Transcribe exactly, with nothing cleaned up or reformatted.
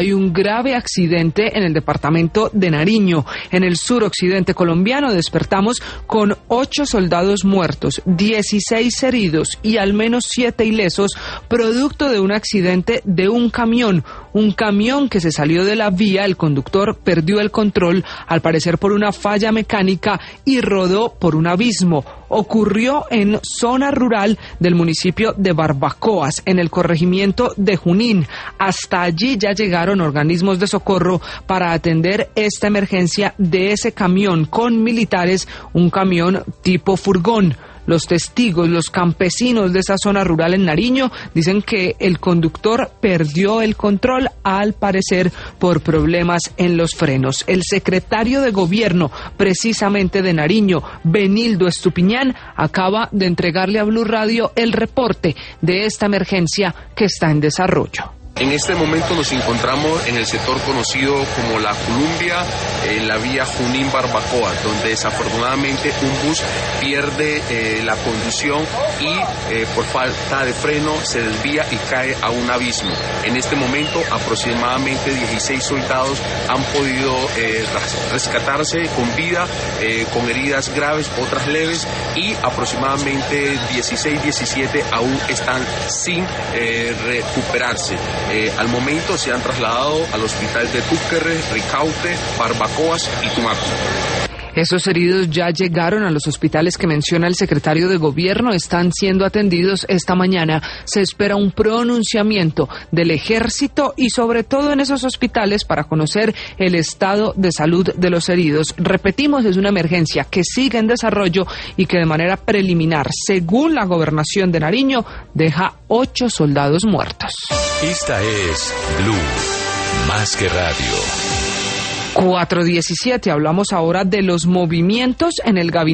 Hay un grave accidente en el departamento de Nariño, en el suroccidente colombiano. Despertamos con ocho soldados muertos, dieciséis heridos y al menos siete ilesos, producto de un accidente de un camión. Un camión que se salió de la vía, el conductor perdió el control, al parecer por una falla mecánica, y rodó por un abismo. Ocurrió en zona rural del municipio de Barbacoas, en el corregimiento de Junín. Hasta allí ya llegaron organismos de socorro para atender esta emergencia de ese camión con militares, un camión tipo furgón. Los testigos, los campesinos de esa zona rural en Nariño, dicen que el conductor perdió el control, al parecer por problemas en los frenos. El secretario de gobierno, precisamente de Nariño, Benildo Estupiñán, acaba de entregarle a Blue Radio el reporte de esta emergencia que está en desarrollo. En este momento nos encontramos en el sector conocido como La Columbia, en la vía Junín-Barbacoa, donde desafortunadamente un bus pierde eh, la conducción y eh, por falta de freno se desvía y cae a un abismo. En este momento aproximadamente dieciséis soldados han podido eh, rescatarse con vida, eh, con heridas graves, otras leves, y aproximadamente dieciséis, diecisiete aún están sin eh, recuperarse. Eh, al momento se han trasladado al hospital de Túquerre, Ricaute, Barbacoas y Tumaco. Esos heridos ya llegaron a los hospitales que menciona el secretario de gobierno, están siendo atendidos esta mañana. Se espera un pronunciamiento del ejército y sobre todo en esos hospitales para conocer el estado de salud de los heridos. Repetimos, es una emergencia que sigue en desarrollo y que de manera preliminar, según la gobernación de Nariño, deja ocho soldados muertos. Esta es Blue, más que radio. cuatro diecisiete, hablamos ahora de los movimientos en el gabinete